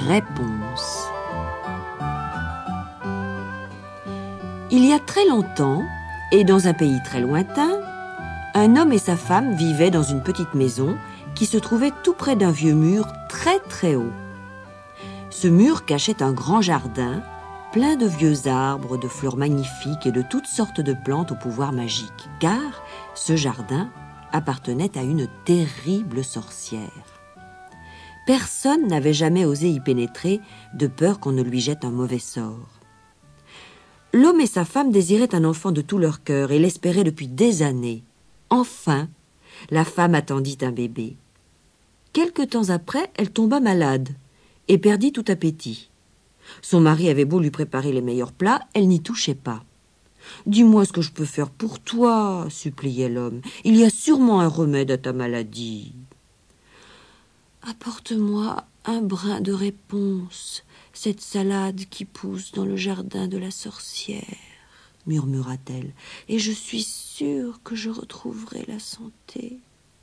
Réponse. Il y a très longtemps, et dans un pays très lointain, un homme et sa femme vivaient dans une petite maison qui se trouvait tout près d'un vieux mur très très haut. Ce mur cachait un grand jardin, plein de vieux arbres, de fleurs magnifiques et de toutes sortes de plantes au pouvoir magique, car ce jardin appartenait à une terrible sorcière. Personne n'avait jamais osé y pénétrer, de peur qu'on ne lui jette un mauvais sort. L'homme et sa femme désiraient un enfant de tout leur cœur et l'espéraient depuis des années. Enfin, la femme attendit un bébé. Quelque temps après, elle tomba malade et perdit tout appétit. Son mari avait beau lui préparer les meilleurs plats, elle n'y touchait pas. « Dis-moi ce que je peux faire pour toi, » suppliait l'homme. « Il y a sûrement un remède à ta maladie. »« Apporte-moi un brin de réponse, cette salade qui pousse dans le jardin de la sorcière, » murmura-t-elle, « et je suis sûre que je retrouverai la santé. »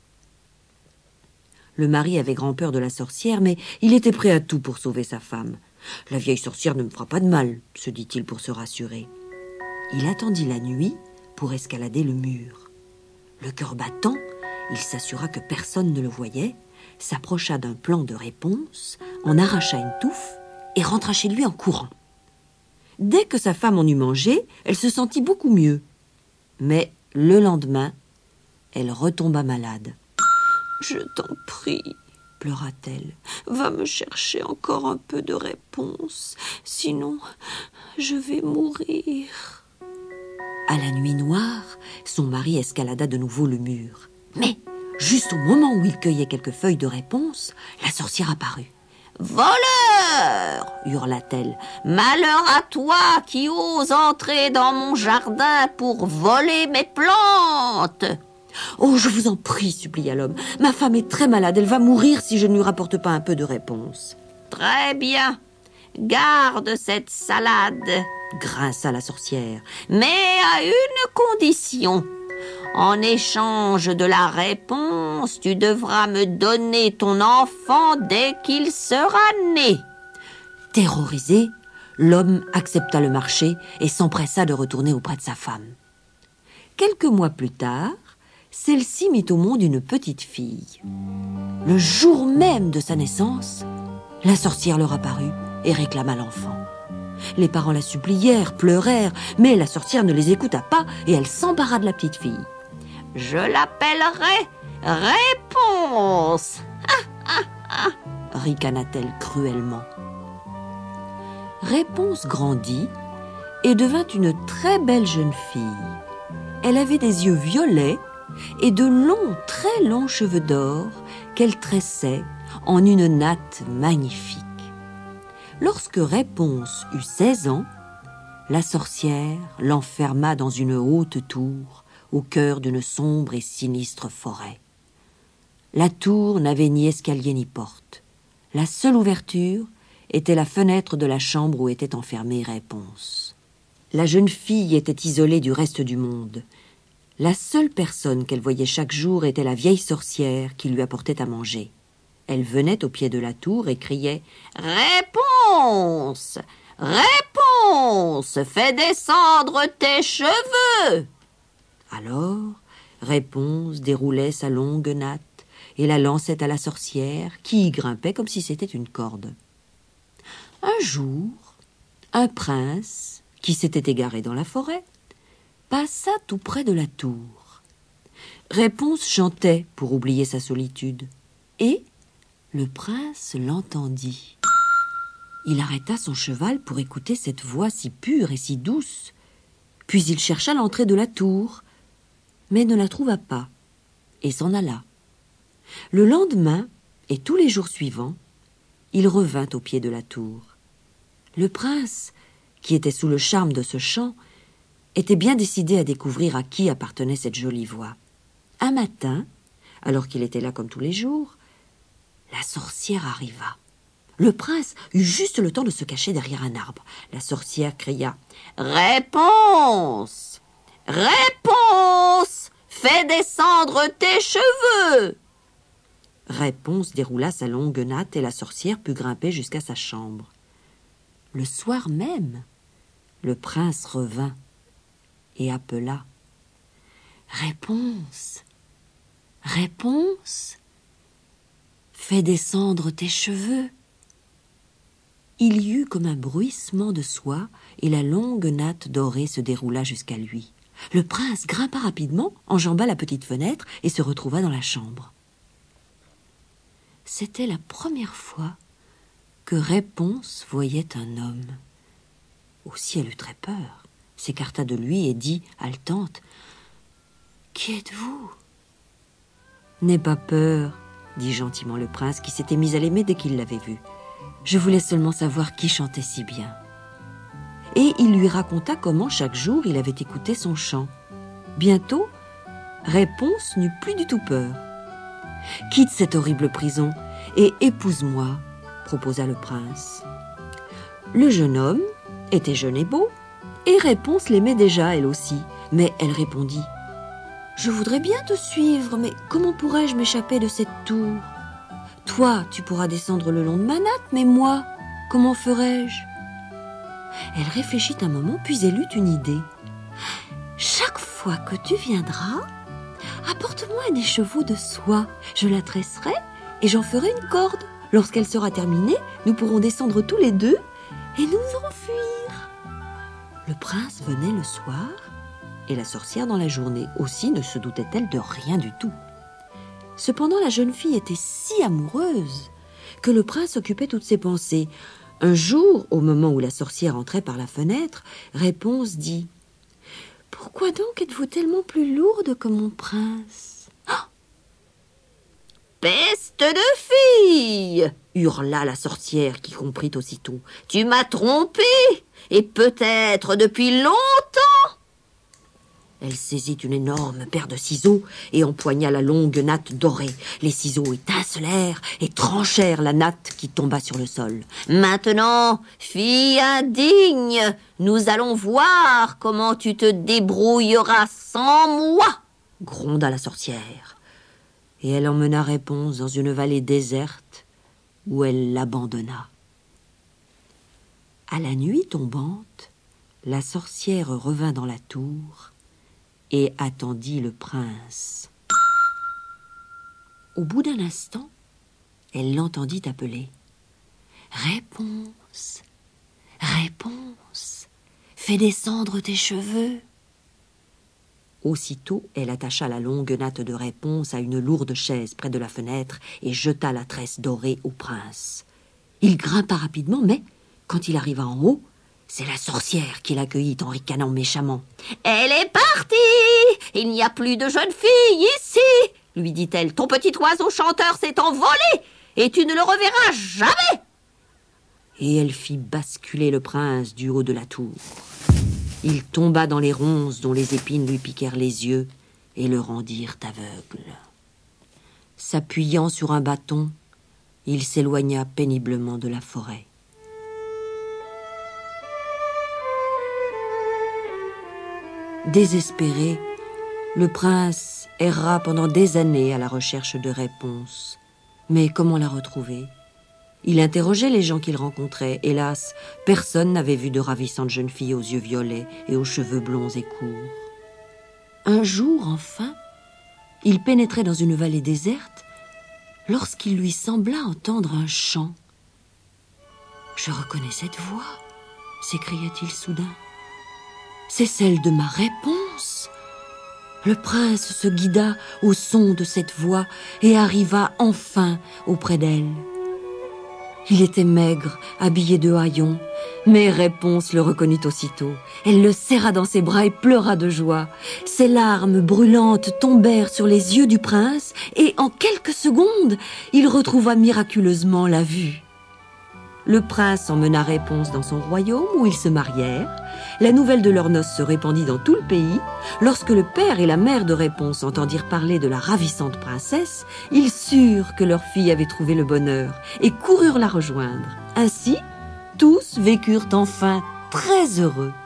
Le mari avait grand-peur de la sorcière, mais il était prêt à tout pour sauver sa femme. « La vieille sorcière ne me fera pas de mal, » se dit-il pour se rassurer. Il attendit la nuit pour escalader le mur. Le cœur battant, il s'assura que personne ne le voyait, s'approcha d'un plan de réponse, en arracha une touffe et rentra chez lui en courant. Dès que sa femme en eut mangé, elle se sentit beaucoup mieux. Mais le lendemain, elle retomba malade. « Je t'en prie, » pleura-t-elle, « va me chercher encore un peu de réponse, sinon je vais mourir. » À la nuit noire, son mari escalada de nouveau le mur. Mais, juste au moment où il cueillait quelques feuilles de réponse, la sorcière apparut. « Voleur !» hurla-t-elle. « Malheur à toi qui oses entrer dans mon jardin pour voler mes plantes !»« Oh, je vous en prie, » supplia l'homme. « Ma femme est très malade, elle va mourir si je ne lui rapporte pas un peu de réponse. »« Très bien, garde cette salade !» grinça la sorcière, « mais à une condition. En échange de la réponse, tu devras me donner ton enfant dès qu'il sera né. » Terrorisé, l'homme accepta le marché et s'empressa de retourner auprès de sa femme. Quelques mois plus tard, celle-ci mit au monde une petite fille. Le jour même de sa naissance, la sorcière leur apparut et réclama l'enfant. Les parents la supplièrent, pleurèrent, mais la sorcière ne les écouta pas et elle s'empara de la petite fille. « Je l'appellerai Réponse !» ricana-t-elle cruellement. Réponse grandit et devint une très belle jeune fille. Elle avait des yeux violets et de longs, très longs cheveux d'or qu'elle tressait en une natte magnifique. Lorsque Réponse eut 16 ans, la sorcière l'enferma dans une haute tour au cœur d'une sombre et sinistre forêt. La tour n'avait ni escalier ni porte. La seule ouverture était la fenêtre de la chambre où était enfermée Réponse. La jeune fille était isolée du reste du monde. La seule personne qu'elle voyait chaque jour était la vieille sorcière qui lui apportait à manger. Elle venait au pied de la tour et criait « Réponse ! Réponse ! Fais descendre tes cheveux !» Alors, Réponse déroulait sa longue natte et la lançait à la sorcière qui y grimpait comme si c'était une corde. Un jour, un prince, qui s'était égaré dans la forêt, passa tout près de la tour. Réponse chantait pour oublier sa solitude et le prince l'entendit. Il arrêta son cheval pour écouter cette voix si pure et si douce. Puis il chercha l'entrée de la tour, mais ne la trouva pas, et s'en alla. Le lendemain, et tous les jours suivants, il revint au pied de la tour. Le prince, qui était sous le charme de ce chant, était bien décidé à découvrir à qui appartenait cette jolie voix. Un matin, alors qu'il était là comme tous les jours, la sorcière arriva. Le prince eut juste le temps de se cacher derrière un arbre. La sorcière cria « Réponse ! Réponse ! Fais descendre tes cheveux !» Réponse déroula sa longue natte et la sorcière put grimper jusqu'à sa chambre. Le soir même, le prince revint et appela. Réponse, Réponse, fais descendre tes cheveux. Il y eut comme un bruissement de soie et la longue natte dorée se déroula jusqu'à lui. Le prince grimpa rapidement, enjamba la petite fenêtre et se retrouva dans la chambre. C'était la première fois que Réponse voyait un homme. Aussi elle eut très peur, s'écarta de lui et dit, haletante, « Qui êtes-vous » ?« N'aie pas peur, » dit gentiment le prince qui s'était mis à l'aimer dès qu'il l'avait vu. « Je voulais seulement savoir qui chantait si bien. » Et il lui raconta comment chaque jour il avait écouté son chant. Bientôt, Réponse n'eut plus du tout peur. « Quitte cette horrible prison et épouse-moi, » proposa le prince. Le jeune homme était jeune et beau, et Réponse l'aimait déjà elle aussi, mais elle répondit « Je voudrais bien te suivre, mais comment pourrais-je m'échapper de cette tour ? Toi, tu pourras descendre le long de ma natte, mais moi, comment ferais-je » Elle réfléchit un moment, puis elle eut une idée. « Chaque fois que tu viendras, apporte-moi un écheveau de soie. Je la tresserai et j'en ferai une corde. Lorsqu'elle sera terminée, nous pourrons descendre tous les deux et nous enfuir. » Le prince venait le soir et la sorcière dans la journée. Aussi ne se doutait-elle de rien du tout. Cependant, la jeune fille était si amoureuse que le prince occupait toutes ses pensées. Un jour, au moment où la sorcière entrait par la fenêtre, Réponse dit « Pourquoi donc êtes-vous tellement plus lourde que mon prince ?»« Oh !»« Peste de fille !» hurla la sorcière qui comprit aussitôt. « Tu m'as trompée, et peut-être depuis longtemps !» Elle saisit une énorme paire de ciseaux et empoigna la longue natte dorée. Les ciseaux étincelèrent et tranchèrent la natte qui tomba sur le sol. « Maintenant, fille indigne, nous allons voir comment tu te débrouilleras sans moi !» gronda la sorcière. Et elle emmena Réponse dans une vallée déserte où elle l'abandonna. À la nuit tombante, la sorcière revint dans la tour et attendit le prince. Au bout d'un instant, elle l'entendit appeler. « Réponse, Réponse, fais descendre tes cheveux. » Aussitôt, elle attacha la longue natte de Réponse à une lourde chaise près de la fenêtre et jeta la tresse dorée au prince. Il grimpa rapidement, mais quand il arriva en haut, c'est la sorcière qui l'accueillit en ricanant méchamment. « Elle est partie! Il n'y a plus de jeune fille ici !» lui dit-elle. « Ton petit oiseau chanteur s'est envolé et tu ne le reverras jamais !» Et elle fit basculer le prince du haut de la tour. Il tomba dans les ronces dont les épines lui piquèrent les yeux et le rendirent aveugle. S'appuyant sur un bâton, il s'éloigna péniblement de la forêt. Désespéré, le prince erra pendant des années à la recherche de Réponse. Mais comment la retrouver ? Il interrogeait les gens qu'il rencontrait. Hélas, personne n'avait vu de ravissante jeune fille aux yeux violets et aux cheveux blonds et courts. Un jour, enfin, il pénétrait dans une vallée déserte lorsqu'il lui sembla entendre un chant. « Je reconnais cette voix !» s'écria-t-il soudain. « C'est celle de ma Réponse !» Le prince se guida au son de cette voix et arriva enfin auprès d'elle. Il était maigre, habillé de haillons, mais Réponse le reconnut aussitôt. Elle le serra dans ses bras et pleura de joie. Ses larmes brûlantes tombèrent sur les yeux du prince et en quelques secondes, il retrouva miraculeusement la vue. Le prince emmena Réponse dans son royaume où ils se marièrent. La nouvelle de leurs noces se répandit dans tout le pays. Lorsque le père et la mère de Réponse entendirent parler de la ravissante princesse, ils surent que leur fille avait trouvé le bonheur et coururent la rejoindre. Ainsi, tous vécurent enfin très heureux.